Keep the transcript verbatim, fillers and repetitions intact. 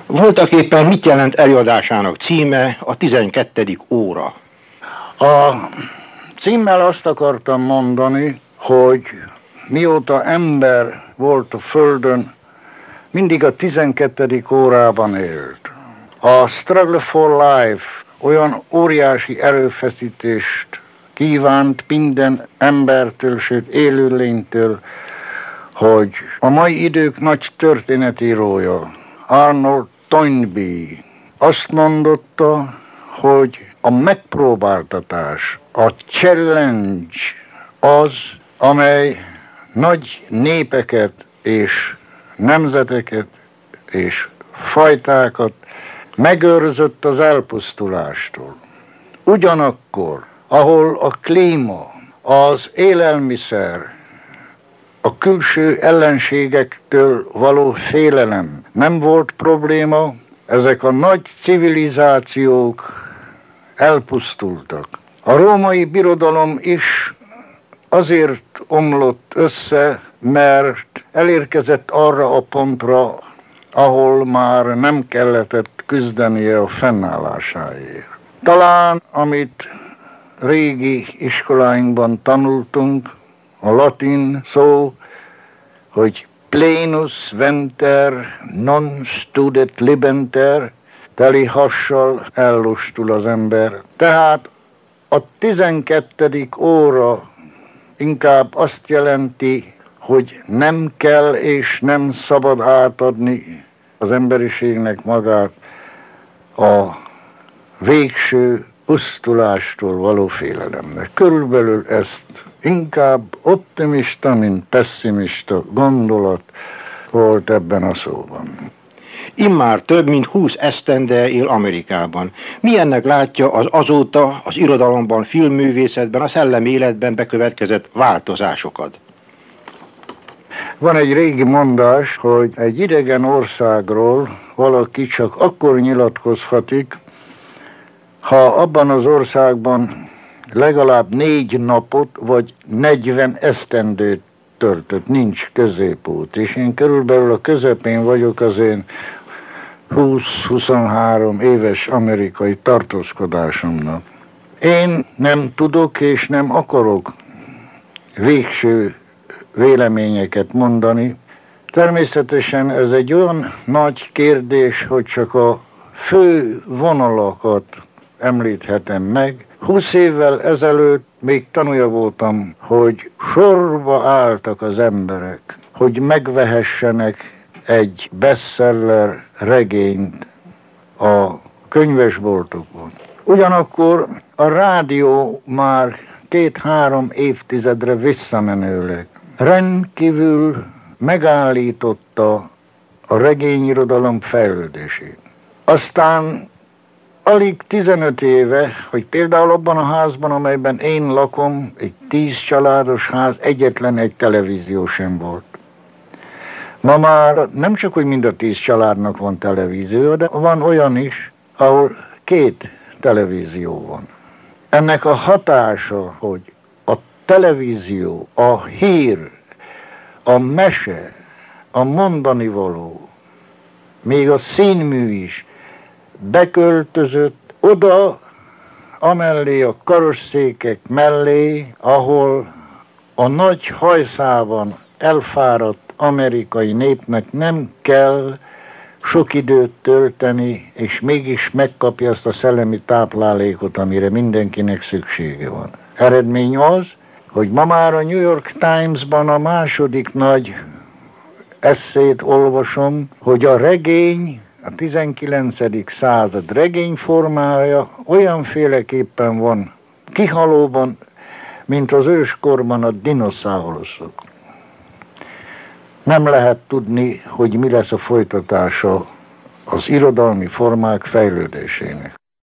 Voltaképpen mit jelent előadásának címe, a tizenkettedik óra? A címmel azt akartam mondani, hogy mióta ember volt a Földön, mindig a tizenkettedik órában élt. A Struggle for Life olyan óriási erőfeszítést kívánt minden embertől, sőt élőlénytől, hogy a mai idők nagy történetírója, Arnold Toynbee azt mondotta, hogy a megpróbáltatás, a challenge az, amely nagy népeket és nemzeteket és fajtákat megőrzött az elpusztulástól. Ugyanakkor, ahol a klíma, az élelmiszer, a külső ellenségektől való félelem nem volt probléma, ezek a nagy civilizációk elpusztultak. A római birodalom is azért omlott össze, mert elérkezett arra a pontra, ahol már nem kellett küzdenie a fennállásáért. Talán, amit régi iskoláinkban tanultunk, a latin szó, hogy plenus venter non studet libenter, teli hassal ellustul az ember. Tehát a tizenkettedik óra inkább azt jelenti, hogy nem kell és nem szabad átadni az emberiségnek magát a végső pusztulástól való félelemnek. Körülbelül ezt inkább optimista, mint pessimista gondolat volt ebben a szóban. Immár több mint húsz esztende él Amerikában. Milyennek látja az azóta az irodalomban, filmművészetben, a szellemi életben bekövetkezett változásokat? Van egy régi mondás, hogy egy idegen országról valaki csak akkor nyilatkozhatik, ha abban az országban legalább négy napot vagy negyven esztendőt töltött, nincs középút. És én körülbelül a közepén vagyok az én húsz-huszonhárom éves amerikai tartózkodásomnak. Én nem tudok és nem akarok végső véleményeket mondani. Természetesen ez egy olyan nagy kérdés, hogy csak a fő vonalakat említhetem meg. Húsz évvel ezelőtt még tanúja voltam, hogy sorba álltak az emberek, hogy megvehessenek egy bestseller regényt a könyvesboltokon. Ugyanakkor a rádió már két-három évtizedre visszamenőleg rendkívül megállította a regényirodalom fejlődését. Aztán alig tizenöt éve, hogy például abban a házban, amelyben én lakom, egy tíz családos ház, egyetlen egy televízió sem volt. Ma már nem csak, hogy mind a tíz családnak van televízió, de van olyan is, ahol két televízió van. Ennek a hatása, hogy a televízió, a hír, a mese, a mondanivaló, még a színmű is beköltözött oda, amellé a karosszékek mellé, ahol a nagy hajszában elfáradt amerikai népnek nem kell sok időt tölteni, és mégis megkapja azt a szellemi táplálékot, amire mindenkinek szüksége van. Eredmény az, hogy ma már a New York Times-ban a második nagy esszét olvasom, hogy a regény, a tizenkilencedik század regényformája olyanféleképpen van kihalóban, mint az őskorban a dinoszauruszok. Nem lehet tudni, hogy mi lesz a folytatása az irodalmi formák fejlődésének.